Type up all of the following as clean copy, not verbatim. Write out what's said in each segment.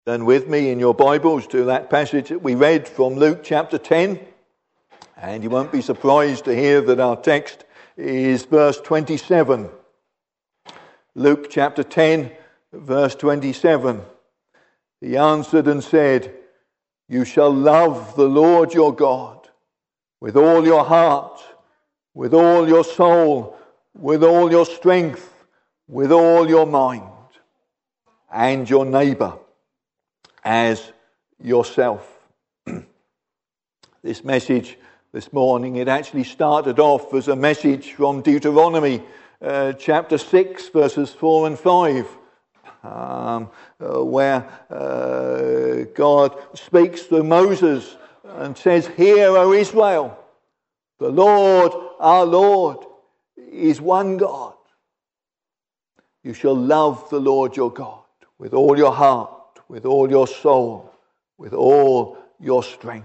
Turn with me in your Bibles to that passage that we read from Luke chapter 10. And you won't be surprised to hear that our text is verse 27. Luke chapter 10, verse 27. He answered and said, "You shall love the Lord your God with all your heart, with all your soul, with all your strength, with all your mind, and your neighbour as yourself." This message this morning, it actually started off as a message from Deuteronomy chapter 6, verses 4 and 5, where God speaks through Moses and says, "Hear, O Israel, the Lord, our Lord, is one God. You shall love the Lord your God with all your heart, with all your soul, with all your strength."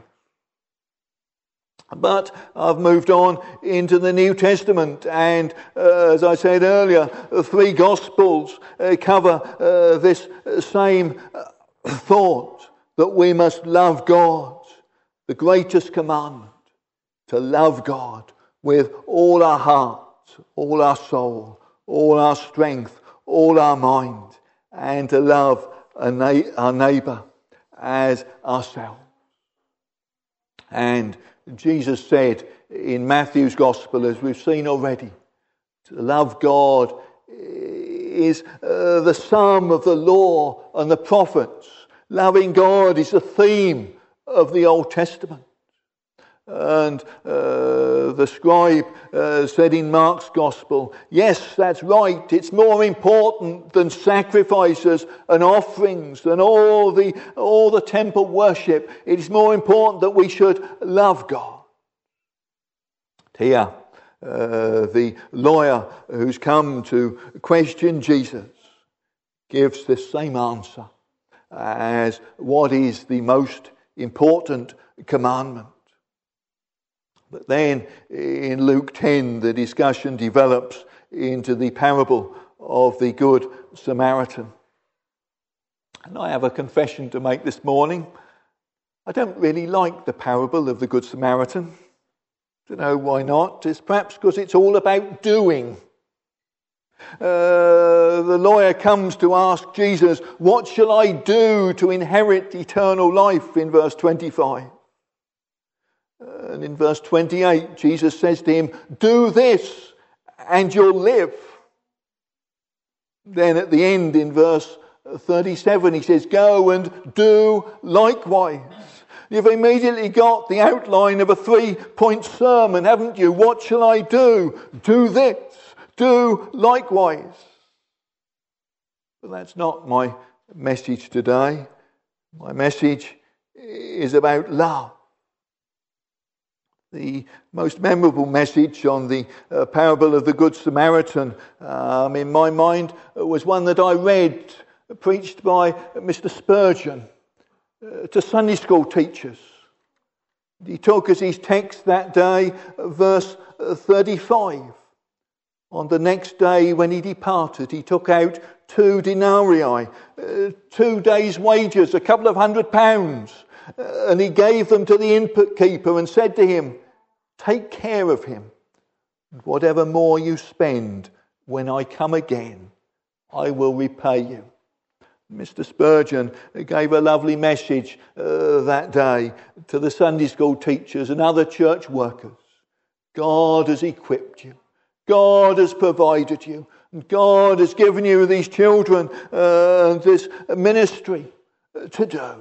But I've moved on into the New Testament, and as I said earlier, the three Gospels cover this same thought, that we must love God, the greatest commandment, to love God with all our heart, all our soul, all our strength, all our mind, and to love our neighbour as ourselves. And Jesus said in Matthew's Gospel, as we've seen already, to love God is the sum of the law and the prophets. Loving God is the theme of the Old Testament. And the scribe said in Mark's Gospel, yes, that's right, it's more important than sacrifices and offerings and all the temple worship. It is more important that we should love God. Here, the lawyer who's come to question Jesus gives the same answer as what is the most important commandment. But then in Luke 10, the discussion develops into the parable of the Good Samaritan. And I have a confession to make this morning. I don't really like the parable of the Good Samaritan. Don't know why not. It's perhaps because it's all about doing. The lawyer comes to ask Jesus, "What shall I do to inherit eternal life?" in verse 25. And in verse 28, Jesus says to him, "Do this and you'll live." Then at the end, in verse 37, he says, "Go and do likewise." You've immediately got the outline of a 3-point sermon, haven't you? What shall I do? Do this. Do likewise. But that's not my message today. My message is about love. The most memorable message on the parable of the Good Samaritan, in my mind, was one that I read, preached by Mr. Spurgeon to Sunday school teachers. He took as his text that day verse 35. On the next day when he departed, he took out 2 denarii, 2 days' wages, a couple of £100, and he gave them to the input keeper and said to him, "Take care of him, and whatever more you spend, when I come again, I will repay you." Mr. Spurgeon gave a lovely message that day to the Sunday school teachers and other church workers. God has equipped you. God has provided you. And God has given you these children and this ministry to do.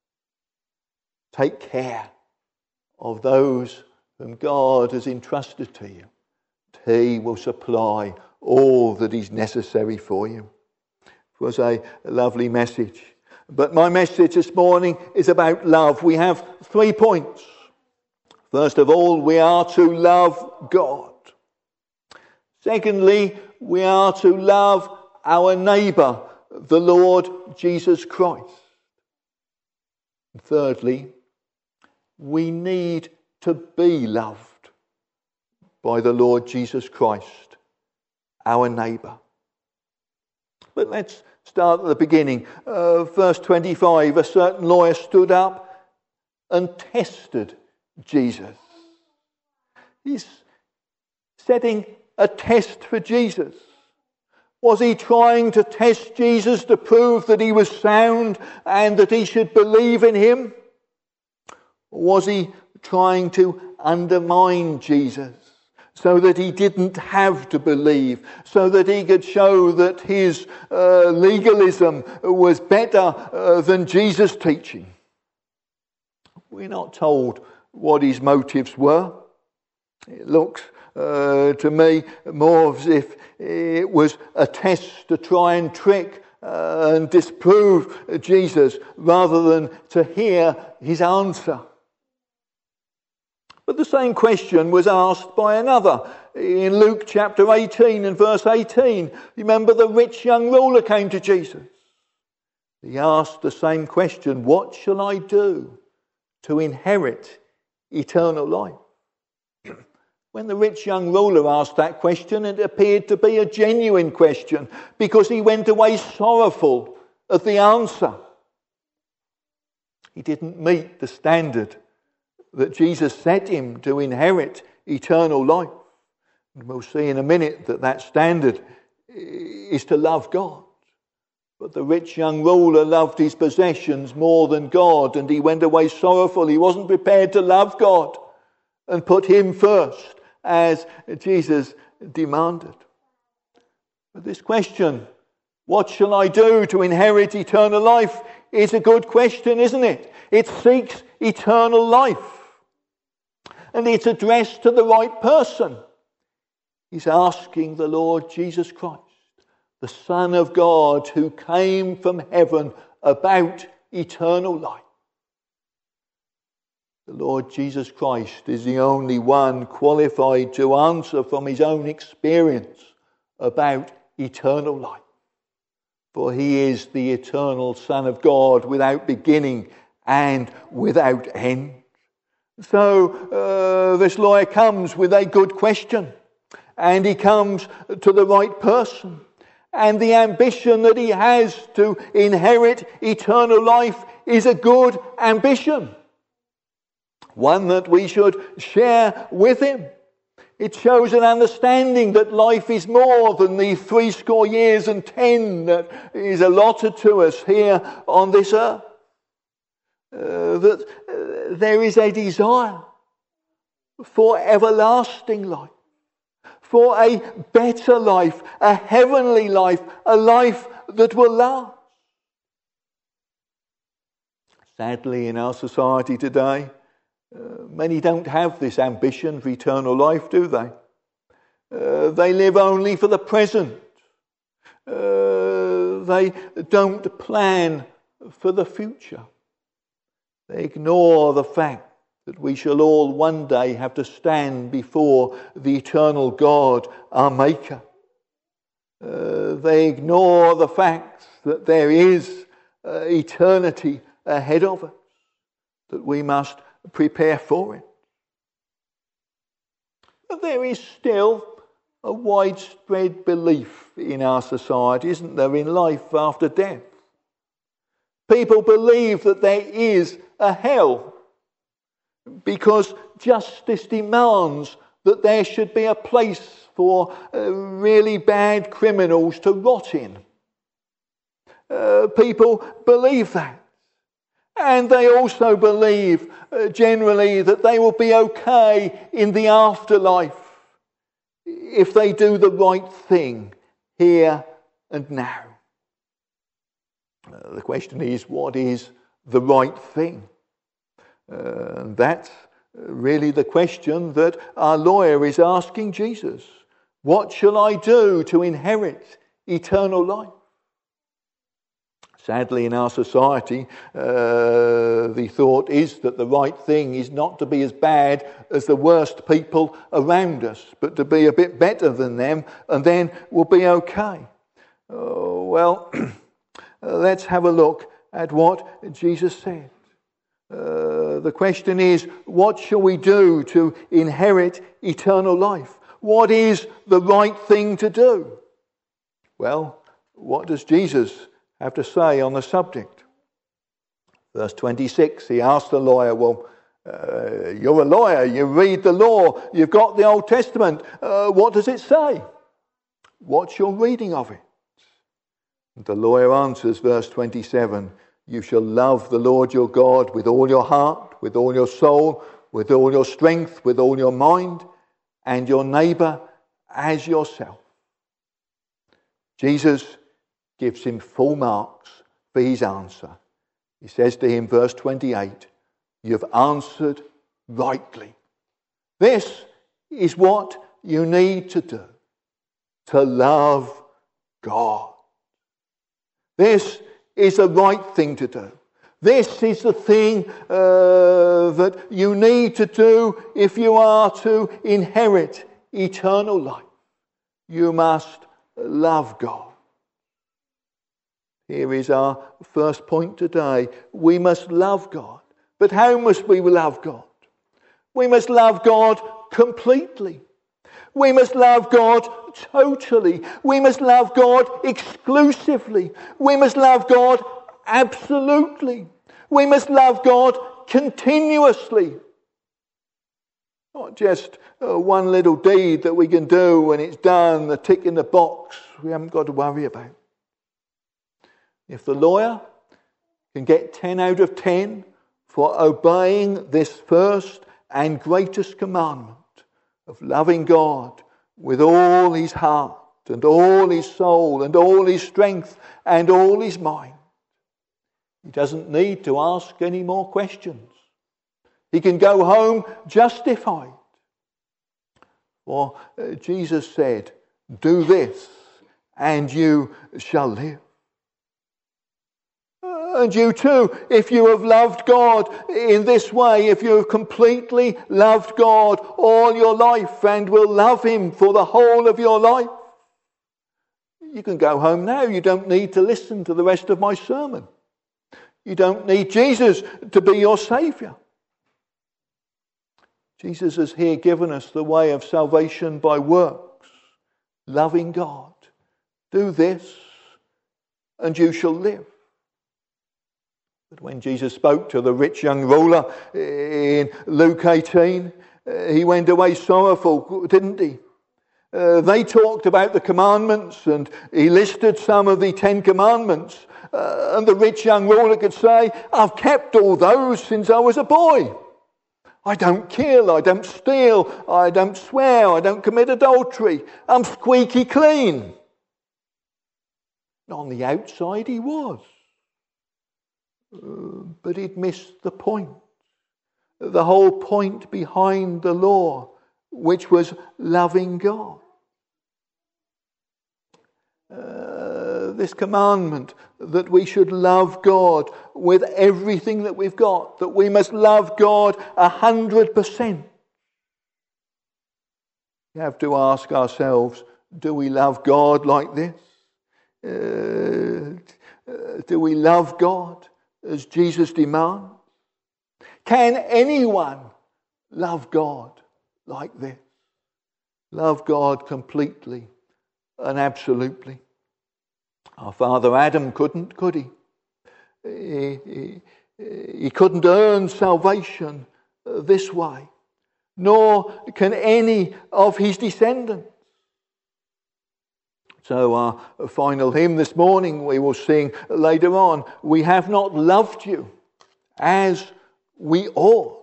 Take care of those whom God has entrusted to you. He will supply all that is necessary for you. It was a lovely message. But my message this morning is about love. We have 3 points. First of all, we are to love God. Secondly, we are to love our neighbour, the Lord Jesus Christ. And thirdly, we need to be loved by the Lord Jesus Christ, our neighbour. But let's Start at the beginning. Verse 25, a certain lawyer stood up and tested Jesus. He's setting a test for Jesus. Was he trying to test Jesus to prove that he was sound and that he should believe in him? Or was he trying to undermine Jesus so that he didn't have to believe, so that he could show that his legalism was better than Jesus' teaching? We're not told what his motives were. It looks to me more as if it was a test to try and trick and disprove Jesus rather than to hear his answer. But the same question was asked by another in Luke chapter 18 and verse 18. Remember, the rich young ruler came to Jesus. He asked the same question, what shall I do to inherit eternal life? When the rich young ruler asked that question, it appeared to be a genuine question because he went away sorrowful at the answer. He didn't meet the standard that Jesus set him to inherit eternal life. And we'll see in a minute that standard is to love God. But the rich young ruler loved his possessions more than God, and he went away sorrowful. He wasn't prepared to love God and put him first, as Jesus demanded. But this question, what shall I do to inherit eternal life, is a good question, isn't it? It seeks eternal life. And it's addressed to the right person. He's asking the Lord Jesus Christ, the Son of God who came from heaven, about eternal life. The Lord Jesus Christ is the only one qualified to answer from his own experience about eternal life. For he is the eternal Son of God, without beginning and without end. So this lawyer comes with a good question, and he comes to the right person. And the ambition that he has to inherit eternal life is a good ambition, one that we should share with him. It shows an understanding that life is more than the 70 years and 10 that is allotted to us here on this earth. That there is a desire for everlasting life, for a better life, a heavenly life, a life that will last. Sadly, in our society today, many don't have this ambition for eternal life, do they? They live only for the present. They don't plan for the future. They ignore the fact that we shall all one day have to stand before the eternal God, our Maker. They ignore the fact that there is eternity ahead of us, that we must prepare for it. But there is still a widespread belief in our society, isn't there, in life after death. People believe that there is a hell because justice demands that there should be a place for really bad criminals to rot in. People believe that. And they also believe generally that they will be okay in the afterlife if they do the right thing here and now. The question is, what is the right thing? And that's really the question that our lawyer is asking Jesus. What shall I do to inherit eternal life? Sadly, in our society, the thought is that the right thing is not to be as bad as the worst people around us, but to be a bit better than them, and then we'll be okay. Let's have a look at what Jesus said. The question is, what shall we do to inherit eternal life? What is the right thing to do? Well, what does Jesus have to say on the subject. Verse 26, he asked the lawyer, well, you're a lawyer, you read the law, you've got the Old Testament. What does it say? What's your reading of it? And the lawyer answers, verse 27, you shall love the Lord your God with all your heart, with all your soul, with all your strength, with all your mind, and your neighbour as yourself. Jesus gives him full marks for his answer. He says to him, verse 28, you've answered rightly. This is what you need to do, to love God. This is the right thing to do. This is the thing that you need to do if you are to inherit eternal life. You must love God. Here is our first point today. We must love God. But how must we love God? We must love God completely. We must love God totally. We must love God exclusively. We must love God absolutely. We must love God continuously. Not just one little deed that we can do when it's done, the tick in the box we haven't got to worry about. If the lawyer can get 10 out of 10 for obeying this first and greatest commandment of loving God with all his heart and all his soul and all his strength and all his mind, he doesn't need to ask any more questions. He can go home justified. For Jesus said, do this and you shall live. And you too, if you have loved God in this way, if you have completely loved God all your life and will love him for the whole of your life, you can go home now. You don't need to listen to the rest of my sermon. You don't need Jesus to be your Saviour. Jesus has here given us the way of salvation by works, loving God. Do this and you shall live. But when Jesus spoke to the rich young ruler in Luke 18, he went away sorrowful, didn't he? They talked about the commandments and he listed some of the 10 commandments. And the rich young ruler could say, I've kept all those since I was a boy. I don't kill, I don't steal, I don't swear, I don't commit adultery. I'm squeaky clean. On the outside he was. But he'd missed the point. The whole point behind the law, which was loving God. This commandment that we should love God with everything that we've got, that we must love God 100%. We have to ask ourselves, do we love God like this? Do we love God as Jesus demands? Can anyone love God like this? Love God completely and absolutely. Our father Adam couldn't, could he? He couldn't earn salvation this way, nor can any of his descendants. So our final hymn this morning we will sing later on, we have not loved you as we ought.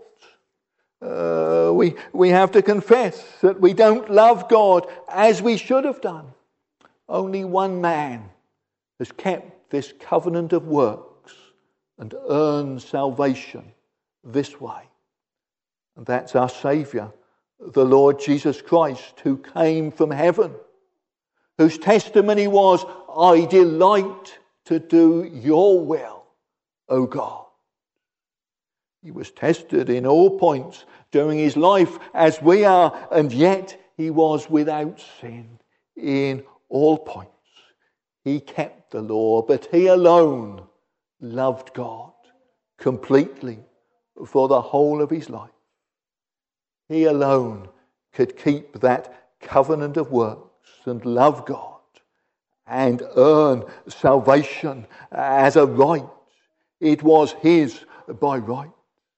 We have to confess that we don't love God as we should have done. Only one man has kept this covenant of works and earned salvation this way. And that's our Saviour, the Lord Jesus Christ, who came from heaven, whose testimony was, I delight to do your will, O God. He was tested in all points during his life as we are, and yet he was without sin in all points. He kept the law, but he alone loved God completely for the whole of his life. He alone could keep that covenant of works and love God and earn salvation as a right. It was his by right.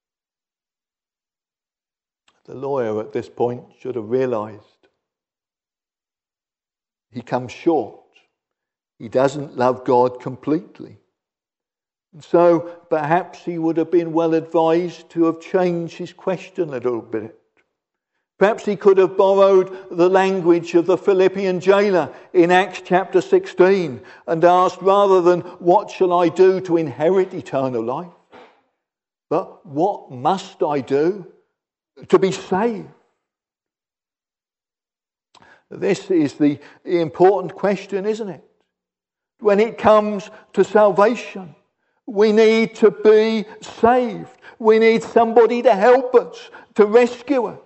The lawyer at this point should have realized he comes short. He doesn't love God completely. And so perhaps he would have been well advised to have changed his question a little bit. Perhaps he could have borrowed the language of the Philippian jailer in Acts chapter 16 and asked, rather than what shall I do to inherit eternal life, but what must I do to be saved? This is the important question, isn't it? When it comes to salvation, we need to be saved. We need somebody to help us, to rescue us.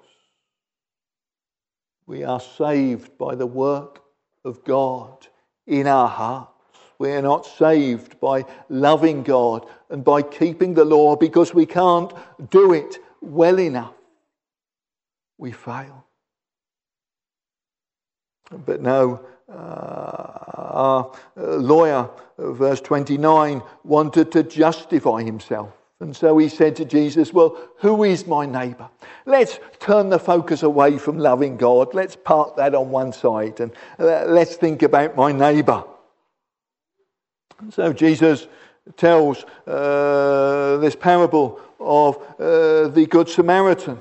We are saved by the work of God in our hearts. We are not saved by loving God and by keeping the law, because we can't do it well enough. We fail. But no, our lawyer, verse 29, wanted to justify himself. And so he said to Jesus, well, who is my neighbour? Let's turn the focus away from loving God. Let's park that on one side and let's think about my neighbour. And so Jesus tells this parable of the Good Samaritan.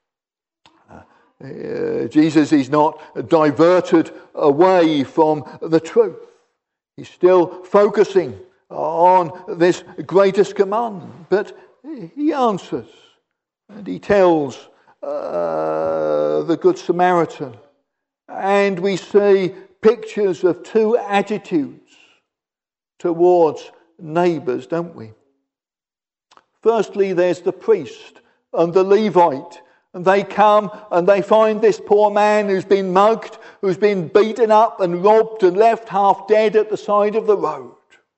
Jesus is not diverted away from the truth. He's still focusing on this greatest commandment, but he answers and he tells the Good Samaritan, and we see pictures of two attitudes towards neighbours, don't we? Firstly, there's the priest and the Levite, and they come and they find this poor man who's been mugged, who's been beaten up and robbed and left half dead at the side of the road.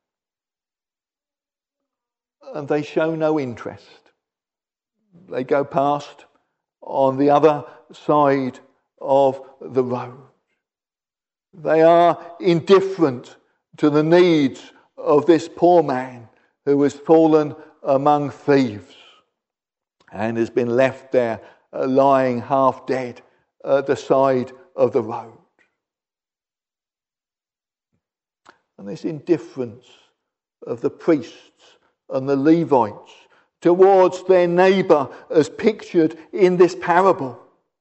And they show no interest. They go past on the other side of the road. They are indifferent to the needs of this poor man who has fallen among thieves and has been left there lying half dead at the side of the road. And this indifference of the priests and the Levites towards their neighbour, as pictured in this parable,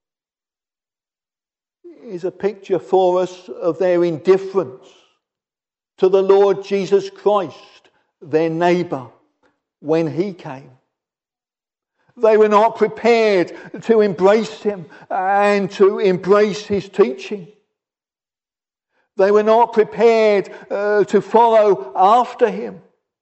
is a picture for us of their indifference to the Lord Jesus Christ, their neighbour, when he came. They were not prepared to embrace him and to embrace his teaching. They were not prepared to follow after him.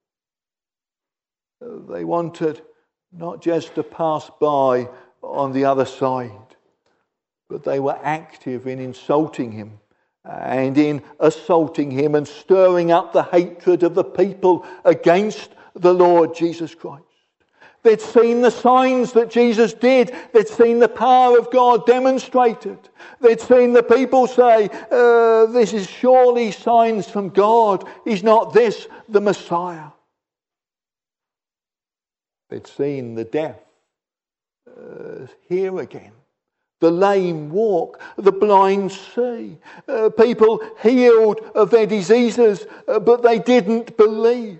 They wanted not just to pass by on the other side, but they were active in insulting him and in assaulting him and stirring up the hatred of the people against the Lord Jesus Christ. They'd seen the signs that Jesus did. They'd seen the power of God demonstrated. They'd seen the people say, this is surely signs from God. Is not this the Messiah? They'd seen the deaf hear again, the lame walk, the blind see, people healed of their diseases, but they didn't believe.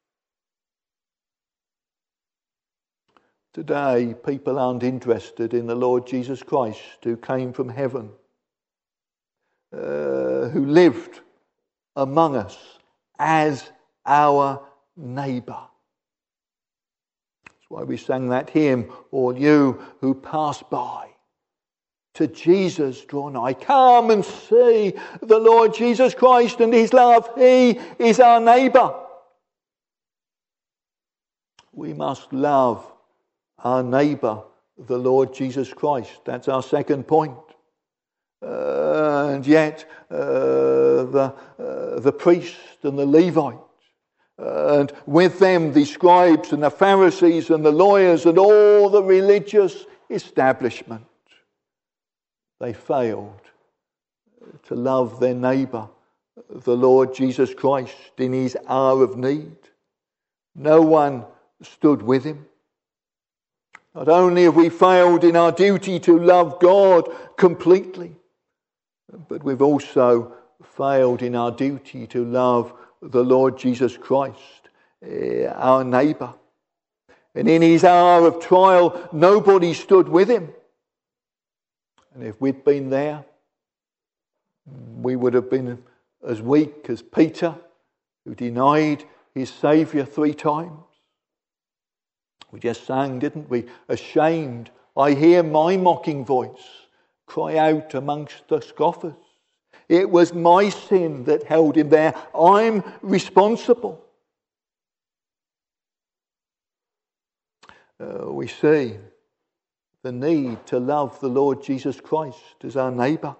Today, people aren't interested in the Lord Jesus Christ, who came from heaven, who lived among us as our neighbour. That's why we sang that hymn, all you who pass by, to Jesus draw nigh. Come and see the Lord Jesus Christ and his love. He is our neighbour. We must love our neighbour, the Lord Jesus Christ. That's our second point. And yet, the priest and the Levite, and with them the scribes and the Pharisees and the lawyers and all the religious establishment, they failed to love their neighbour the Lord Jesus Christ in his hour of need. No one stood with him. Not only have we failed in our duty to love God completely, but we've also failed in our duty to love the Lord Jesus Christ, our neighbour. And in his hour of trial, nobody stood with him. And if we'd been there, we would have been as weak as Peter, who denied his Saviour 3 times. We just sang, didn't we? Ashamed, I hear my mocking voice cry out amongst the scoffers. It was my sin that held him there. I'm responsible. We see the need to love the Lord Jesus Christ as our neighbour.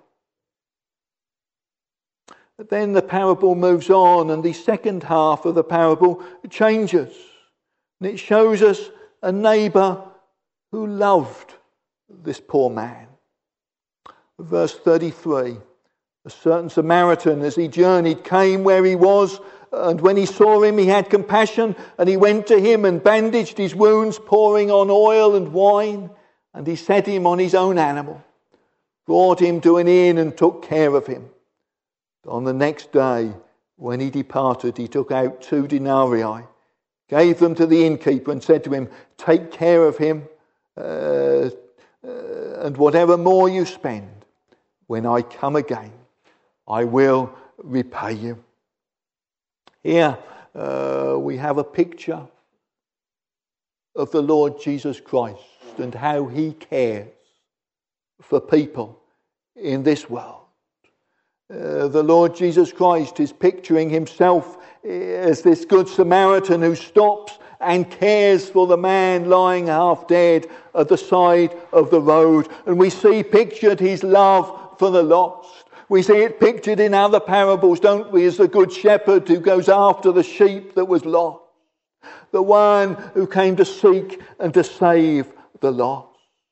But then the parable moves on, and the second half of the parable changes. And it shows us a neighbour who loved this poor man. Verse 33, a certain Samaritan, as he journeyed, came where he was, and when he saw him, he had compassion, and he went to him and bandaged his wounds, pouring on oil and wine, and he set him on his own animal, brought him to an inn and took care of him. On the next day, when he departed, he took out 2 denarii, gave them to the innkeeper and said to him, take care of him, and whatever more you spend, when I come again, I will repay you. Here we have a picture of the Lord Jesus Christ and how he cares for people in this world. The Lord Jesus Christ is picturing himself as this good Samaritan who stops and cares for the man lying half dead at the side of the road. And we see pictured his love for the lost. We see it pictured in other parables, don't we, as the good shepherd who goes after the sheep that was lost. The one who came to seek and to save the lost.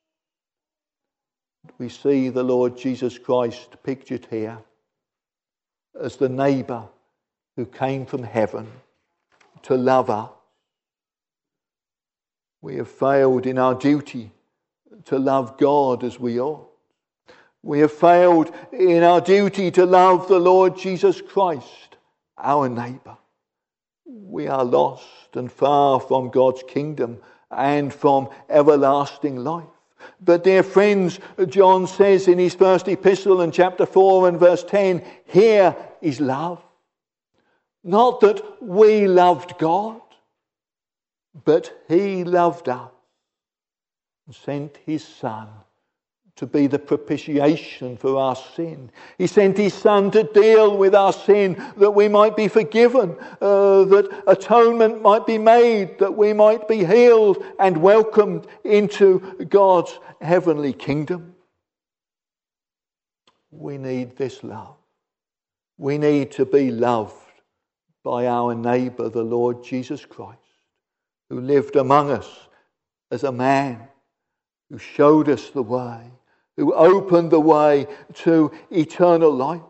We see the Lord Jesus Christ pictured here as the neighbour who came from heaven to love us. We have failed in our duty to love God as we ought. We have failed in our duty to love the Lord Jesus Christ, our neighbour. We are lost and far from God's kingdom and from everlasting life. But dear friends, John says in his first epistle in chapter 4 and verse 10, here is love. Not that we loved God, but he loved us and sent his Son to be the propitiation for our sin. He sent his Son to deal with our sin, that we might be forgiven, that atonement might be made, that we might be healed and welcomed into God's heavenly kingdom. We need this love. We need to be loved by our neighbour, the Lord Jesus Christ, who lived among us as a man, who showed us the way, who opened the way to eternal life.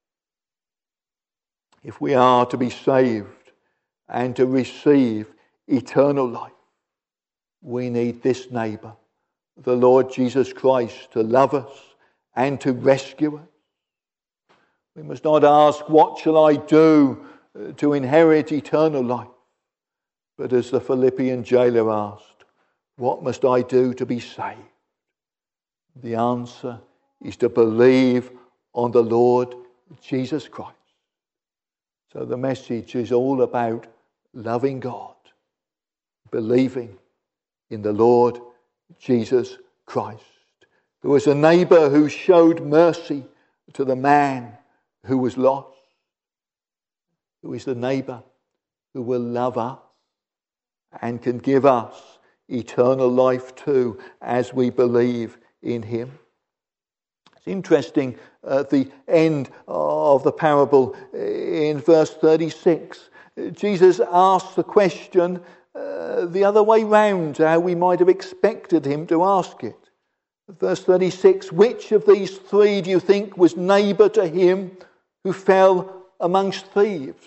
If we are to be saved and to receive eternal life, we need this neighbour, the Lord Jesus Christ, to love us and to rescue us. We must not ask, what shall I do to inherit eternal life? But as the Philippian jailer asked, what must I do to be saved? The answer is to believe on the Lord Jesus Christ. So the message is all about loving God, believing in the Lord Jesus Christ, who was a neighbour who showed mercy to the man who was lost, who is the neighbour who will love us and can give us eternal life too as we believe in him. It's interesting at the end of the parable in verse 36, Jesus asks the question the other way round, how we might have expected him to ask it. Verse 36, which of these 3 do you think was neighbour to him who fell amongst thieves.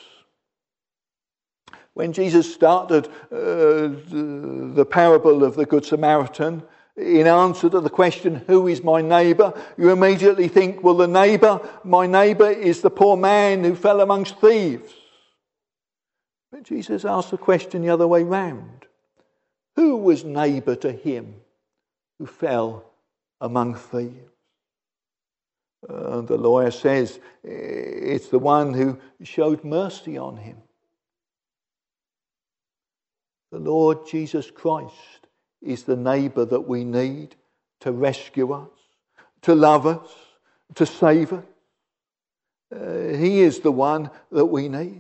When Jesus started the parable of the Good Samaritan, in answer to the question, who is my neighbour? You immediately think, well, my neighbour is the poor man who fell amongst thieves. But Jesus asked the question the other way round. Who was neighbour to him who fell among thieves? The lawyer says it's the one who showed mercy on him. The Lord Jesus Christ is the neighbour that we need to rescue us, to love us, to save us. He is the one that we need.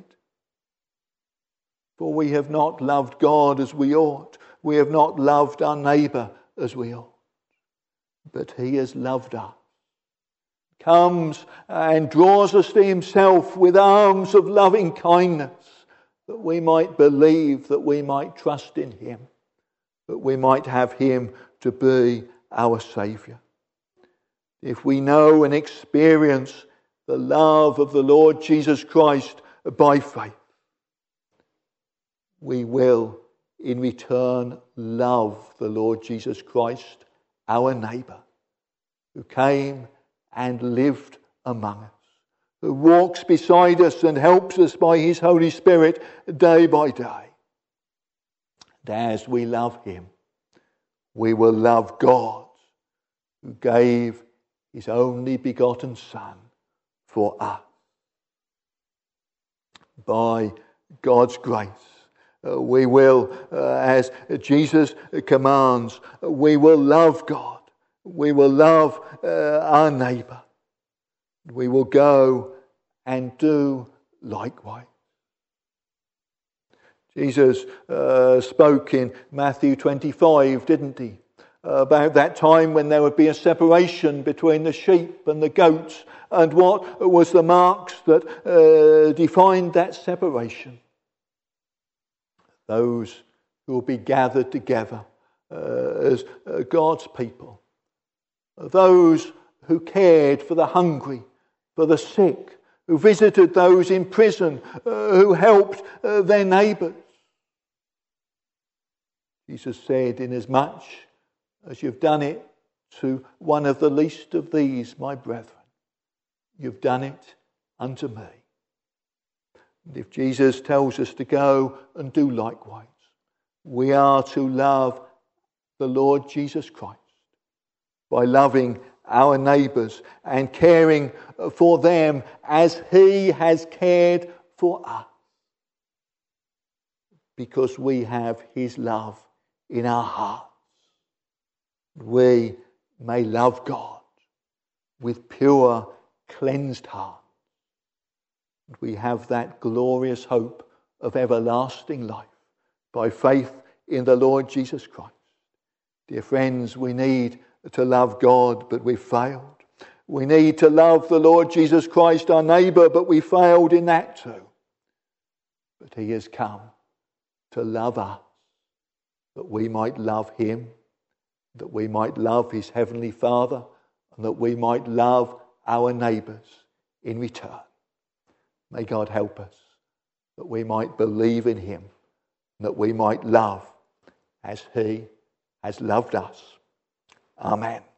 For we have not loved God as we ought. We have not loved our neighbour as we ought. But he has loved us. Comes and draws us to himself with arms of loving kindness, that we might believe, that we might trust in him, that we might have him to be our Saviour. If we know and experience the love of the Lord Jesus Christ by faith, we will in return love the Lord Jesus Christ, our neighbour, who came and lived among us, who walks beside us and helps us by his Holy Spirit day by day. And as we love him, we will love God, who gave his only begotten Son for us. By God's grace, we will, as Jesus commands, we will love God. We will love our neighbour. We will go and do likewise. Jesus spoke in Matthew 25, didn't he? About that time when there would be a separation between the sheep and the goats, and what was the marks that defined that separation. Those who will be gathered together as God's people. Those who cared for the hungry, for the sick, who visited those in prison, who helped their neighbours. Jesus said, inasmuch as you've done it to one of the least of these, my brethren, you've done it unto me. And if Jesus tells us to go and do likewise, we are to love the Lord Jesus Christ by loving our neighbours and caring for them as he has cared for us, because we have his love in our hearts. We may love God with pure, cleansed hearts. We have that glorious hope of everlasting life by faith in the Lord Jesus Christ. Dear friends, we need to love God, but we've failed. We need to love the Lord Jesus Christ, our neighbour, but we failed in that too. But he has come to love us, that we might love him, that we might love his heavenly Father, and that we might love our neighbours in return. May God help us, that we might believe in him, that we might love as he has loved us. Amen.